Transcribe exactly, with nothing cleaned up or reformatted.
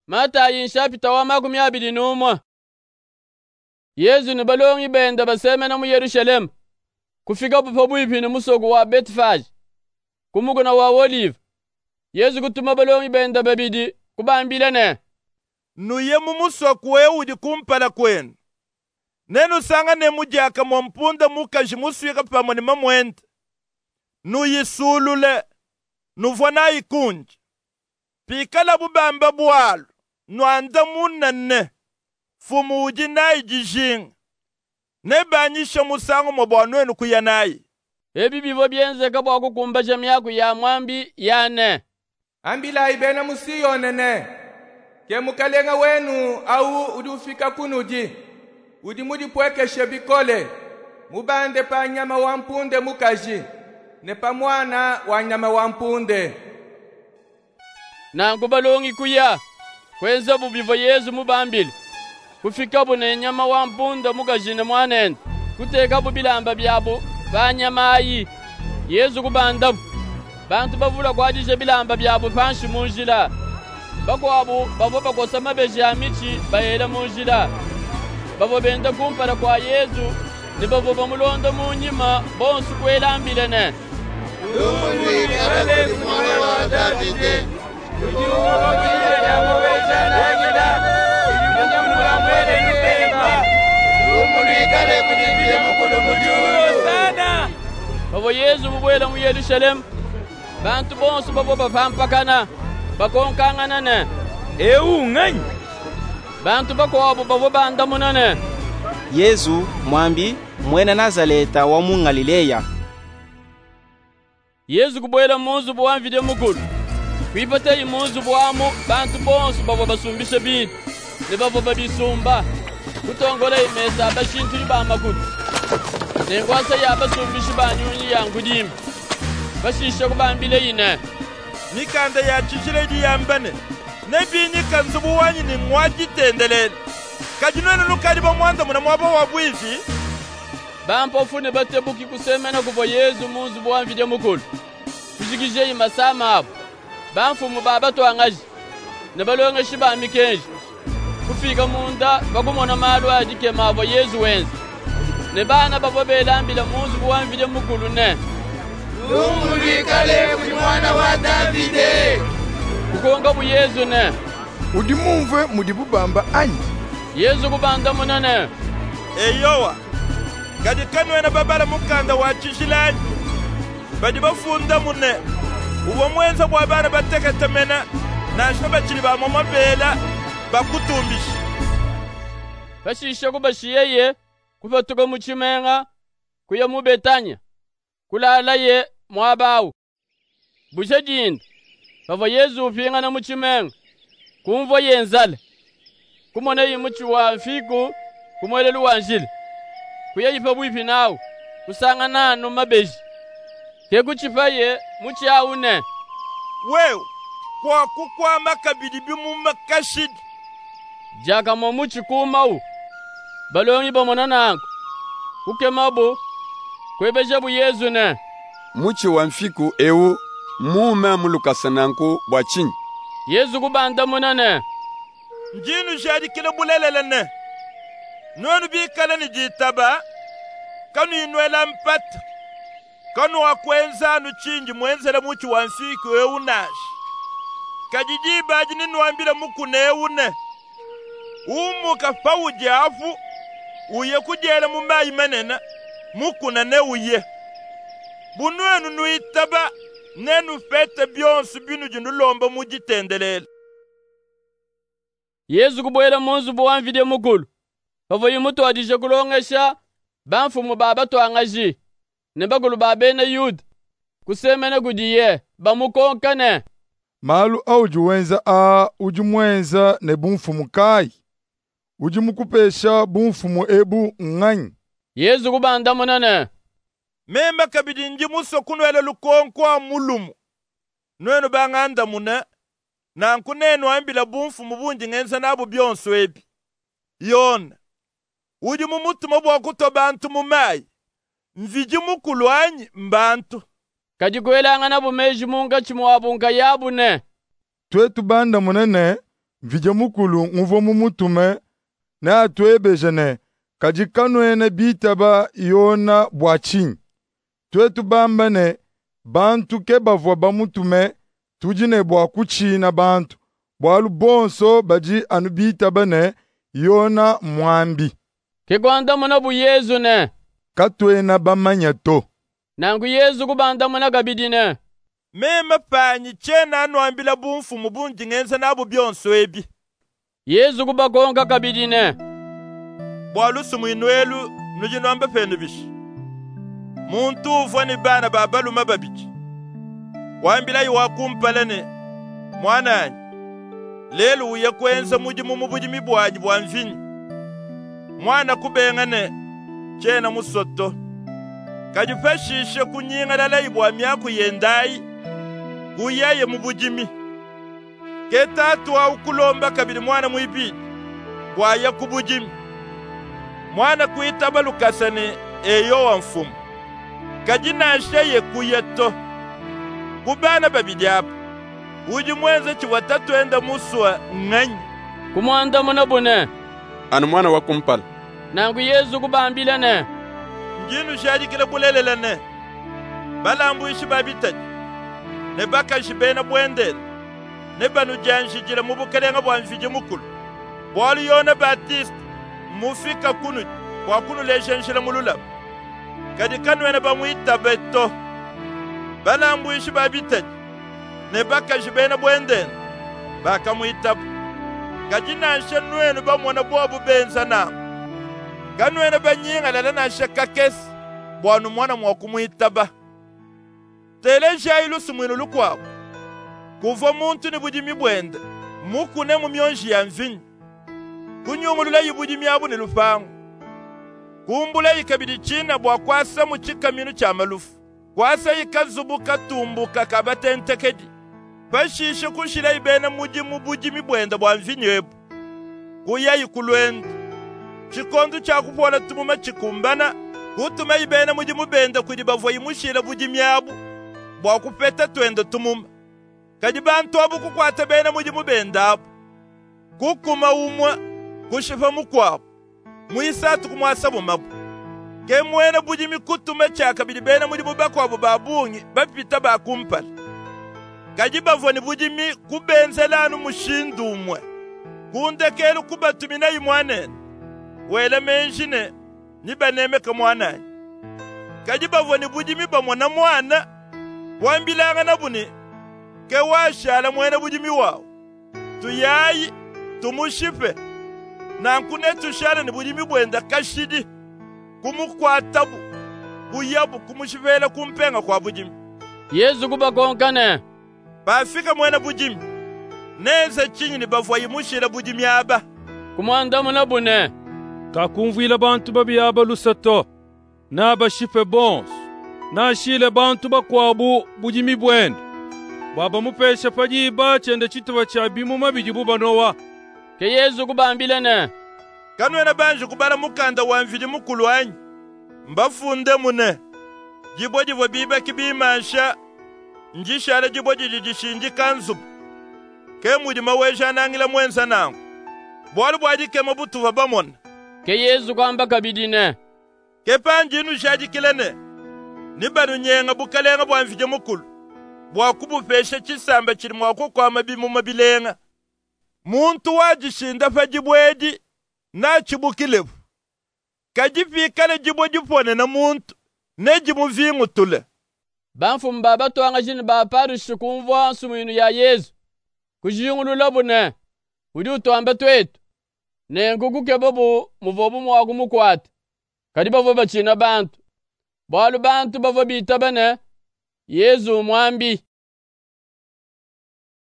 Mata yinshapi wa makumi abili numwa. Yesu ni balongi benda basemena mu Yerusalemu. Kufika bupo bwipi ni musogo wa Betfage. Kumugona wa Olive. Yesu kutuma balongi benda babidi kubambila ne. Nuye mu musoku weudi kumpala kwenu. Nenu sanga ne mujaka mompunda mukaji muswika pamoni mamwenda. Nuyisulule. Nuvona ikunji. Pikala bubamba bwalo. Nwanda munane. Fumu uji nayi jijinga. Ne banyisha musango mobwanwenu kuyanayi. Ebi bivo bienze kabwa kukumba jamiaku ya mwambi yane. Ambila ibena musiyo nene. Ke mukalenga wenu au udufika kunuji. Udi mudi pweke shebikole. Mubande pa nyama wampunde mukaji. Ne pa mwana wa nyama wampunde. Na kubalongi kuya. Kwenza bubivo Yesu mubambili. Kufika bune nyama wampunda mukaji ne mwanende. Kuteka bubilamba byabo pa nyama ayi. Yesu kubandabu. Bantu bavula kwajije bilamba byabo panshi munjila. Bako abo bavo bakosa mabeji ya michi bayela munjila. Bavo benda kumpala kwa Yesu ni bavo bamulondo munyima bonsu kwelambile ne. Lumuli kale kumwana wa Davide. Ujuwa kile jambo wecha nagida. Ujuwa wa mwele nipemba. Lumuli kale kujibile mukulu mujulu sana. Bavo Yesu mubwela mu Yerusalemu. Bantu bonsu bavo bapampakana. Bakonkangana ne. Eu nganyi. Bantu bako abo bavo bandamuna ne. Yesu mwambi mwena Nazareta wa mu Galileya. Yesu kubwela munzu bwamvide mukulu. Kwipata imunzu bwamu bantu bonsu bavo basumbishe bintu. Ne bavo babisumba. Kutongola imesa bashintu ba makulu. Nengwasa ya basumbishi banyunyi yankudimba. Bashisha kubambile ine. Nikanda ya chichile di yambane. Nebi nikanzubu wanyi ni mwaji tendelele. Kajinwene nukariba mwanda muna mwaba wabwizi. Bampofu ne batebuki kusemena kuvo Yesu munzu bwamvide mukulu. Kujigije imasama abo. Bamfu mubaba twangaji. Ne balonga shiba mikenji. Kufika munda bakumona malu adike mavo Yesu wenzi. Ne bana babo belambila munzu bwamvide mukulu ne. Lumuli kale kumwana wa Davide. Kukonga bu Yesu ne. Udi mumve mudi bubamba anyi. Yesu kubanda munane. Eyowa. Kadi kanwena babala mukanda wa chishilani. Badi bafunda mune. Uwo mwenza bwa bana bateketemena. Nasho bachili ba mama bela bakutumbisha. Bashisha kubashiyeye kufatuka mu Chimenga kuya mu Betanya. Kulala ye mwabawu. Busha jinda. Bava Yesu upinga na mu Chimenga. Kumvo yenzale. Kumona yimuchi wa fiku kumwelelu wanjili. Kuya yipa bwipi nawu. Kusanga nanu mabeji. Kekuchipaye muchi aune. Wewe kwa kukwa makabidi bimu makashidi. Jaka mo muchi kumau. Balongi bomona nangu. Kukemabo. Kwebeja bu Yesu ne. Muchi wa mfiku ewu mume mulukasananku bwachinyi. Yesu kubanda munane. Njinu jadi kile bulelele ne. Nwenu bikala ni jitaba. Kanu inuela mpata. Kanu wakwenza anu chinji mwenzele muchi wa mfiku ewu nashi. Kajijiba ajini nwambile muku ne ewu ne. Umu kafawu jafu. Uye kujele mumbayi menena. Muku na ne uye. Bunwenu nuitaba. Nenu fete bionsu binu jundu lomba mujitendelele. Yesu kubwela munzu bwamvide mukulu. Pavo yimutu adije kulongesha. Banfu mubaba twangaji. Nebagulu babene Yuda. Kusemene kudiye. Bamukonkane. Malu auji wenza a uji mwenza ne bumfumu kai. Uji mukupesha bumfumu ebu nganyi. Yesu kubanda munane. Memba kabidi nji muso kunwele lukonkwa mulumu. Nwenu banganda mune. Na nkunenu ambila bumfumu bunji ngenza nabu bionso ebi. Yona. Uji mumutu mabwa kuto bantu mumai. Mviji mukulu anyi mbantu. Kajikwela ngana bumeji munga chimuabunga yabu ne. Twetu banda munene mvije mukulu nguvo mumutume na atwebejene kajikanwene bitaba yona bwachinyi. Twe tubambane bantu ke bavwa bamutume tujine bwa kuchina bantu bwalu bonso baji anu bitaba yona mwambi. Kigwanda muna bu Yezu ne. Katwena bamanya to. Nangu Yezu kubanda muna gabidine. Mema panyi chena anu ambila bumfu mubunji ngenza nabu byonso ebi. Yezu kubakonga kabidine. Bwalu sumwinwelu nujino ambe penu bishi. Muntu ufwani bana babalu mababiji. Wambila yuwa kumpalane. Mwananyi. Lelu uya kwenza muji mumubuji mibuaji bwamvini. Mwana kubengane. Chena musoto. Kajifashishe kunyinga lala ibwa miaku yendai. Kuyaye mubujimi. Ketatu wa ukulomba kabili mwana muibidi. Kwaya kubujimi. Mwana kuitaba lukasane eyo wa mfumu. Kajina asheye kuyeto. Kubana babidi hapa. Uji mwenze chiwatatu enda musua nganyi. Kumwanda muna bune. Anu mwana wa kumpala. Nangu Yezu kubambile ne. Njinu shadi kila bulelela ne. Balambu ishi babitaji. Ne baka shibena bwendele. Ne banu janshi jila mubukelenga bwamfije mukulu. Bwali yona Batiste. Mufika kunu. Kwa kunu leshenshila mulula. Kadi kanwene bamuita beto. Balambu ishi babitaji. Ne baka shibena bwendele. Baka muita. Kajina nshenwene bamwana bwabu benza na. Ganwene banyinga lala na shakakesi. Bwanu mwana mwakumuitaba. Tele shailu sumwinu lukwao. Kuva muntu ni bujimi bwende. Muku ne mu myonji ya mvinyi. Kunyumulula yibujimi abu ni lufangu. Kumbula yikabidi china bwa kwasa mu chikaminu cha malufu. Kwasa yikazubuka tumbuka kabatentekedi. Pashishe kushila ibena mujimu bujimi bwende bwa mvinyi ebu. Kuya yikulwende. Chikondu cha kupola tumuma chikumbana. Kutuma ibena mujimu bende kudibavwa yimushila bujimi abu. Bwa kupeta twende tumuma. Kajibantu abu kukwata bena mujimu bende abu. Kukuma umwa. Kushifa mukwabu. Muisatu kumwasa bumabu. Ke mwene bujimi kutume chaka bidi bena mujimu bakwabu babungi. Bapita bakumpala. Kajibavwa ni bujimi kubenzelanu mushindu umwe. Kundekelu kubatumina yimwanene. Wela menjine nibaneme ka mwananyi. Kajibavwa ni bujimi bamwana mwana. Wambilanga na buni. Ke washala mwene bujimi wao. Tuyayi tumushipe. Nankune tushale ni bujimi bwenda kashidi. Kumukwatabu. Kuyabu kumushivela kumpenga kwa bujimi. Yezu kubakonkane. Bafika mwene bujimi. Neze chinyi ni bavwa yimushila bujimi aba. Kumwanda muna bune. Kakumvila bantu babiyaba lusato. Na bashife bons. Na shile bantu bakwabu bujimi bwende. Baba mupesha pajiba chende chitwa cha bimu mabijibu banowa. Ke Yezu kubambile ne. Kanwena banju kubala mukanda wa mvili mukulu wanyi. Mbafunde mune. Jibo jivo biba kibimansha. Njishale jibo jijishinji kanzubu. Ke mudima weja nangila mwenza nangu. Bwalu bwaji ke mabutu wa bamona. Ke Yezu kwamba kabidine. Ke panjinu shaji kilene. Nibanu nyenga bukalenga bwa mvije mukulu. Bwa kubupesha chisamba chiri mwako kwa mabimu mabilenga. Muntu wajishinda pa jibwedi na chibukilevu. Kajifikale jibo jipone na muntu ne jimuvingu tule. Banfu mbaba tuanga jini ba parishi kumvwa suminu ya Yezu. Kujiyungulu labu ne. Udi utuambe twetu. Ne ngugu kebobu muvobu mwagu mukwati. Kadiba voba china bantu. Balu bantu bavo bitabane. Yezu mwambi.